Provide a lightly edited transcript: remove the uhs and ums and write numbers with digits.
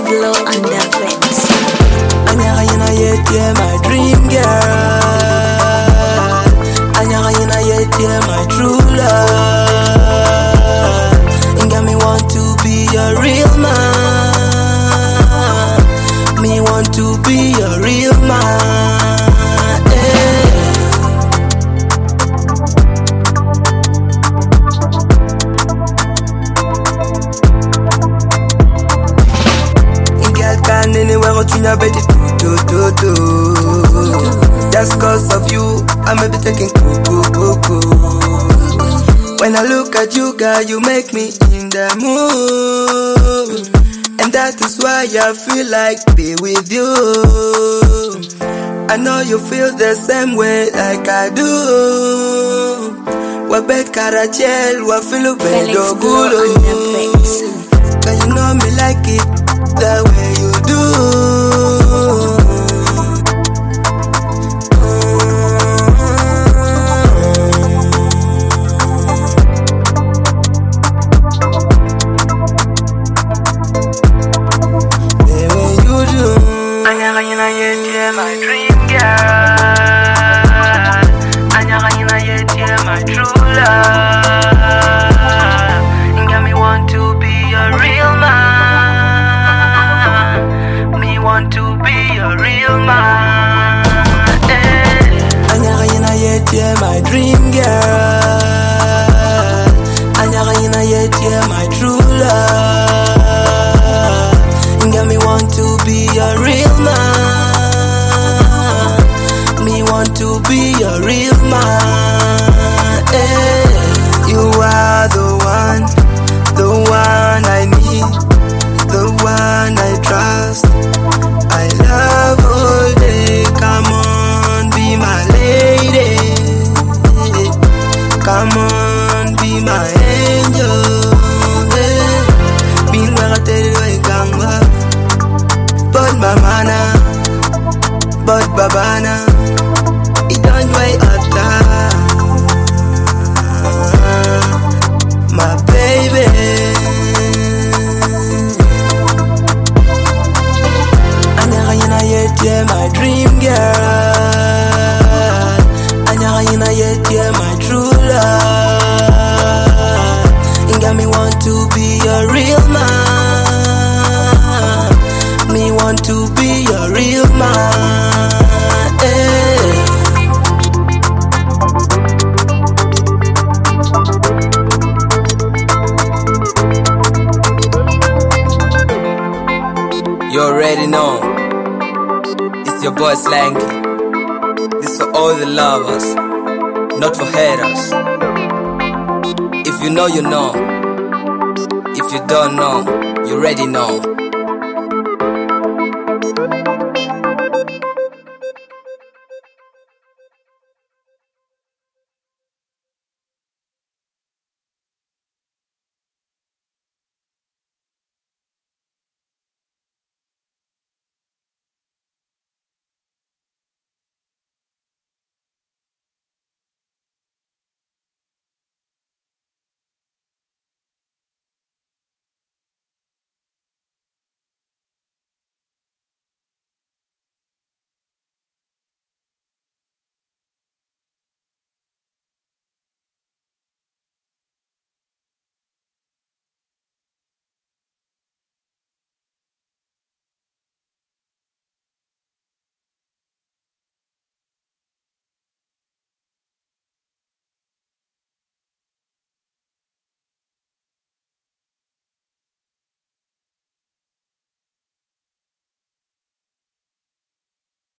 Pablo and the Vets. Anyagayina yet, yeah, my dream girl. Anyagayina yet, yeah, my true love. You got me want to be a real man. Me want to be a real man. Anywhere tu n'as pas dit tout. Just cause of you, I may be taking cuckoo. When I look at you, girl, you make me in the mood. And that is why I feel like be with you. I know you feel the same way like I do. Wabet karachel, wafilu bedo gulo. Cause you know me like it the way you do. The way you do. Anyagayina yet, yeah, my dream girl. Anyagayina yet, yeah, my true love. You got me want to be a real man. Want to be a real man. Anyagayina yet, yeah, my dream girl. Anyagayina yet, yeah, my true love. You got me want to be a real man. Me want to be a real man. You are the one I need, the one I trust. I love all day, come on, be my lady. Come on, be my angel. Been where I tell you I can't go. But mamana, but babana, it don't way at my baby. Yeah, my dream girl. Anyagayina yet, yeah, my true love. You got me want to be a real man. Me want to be a real man. You already know. Your boy Slanky. This for all the lovers, not for haters. If you know, you know. If you don't know, you already know.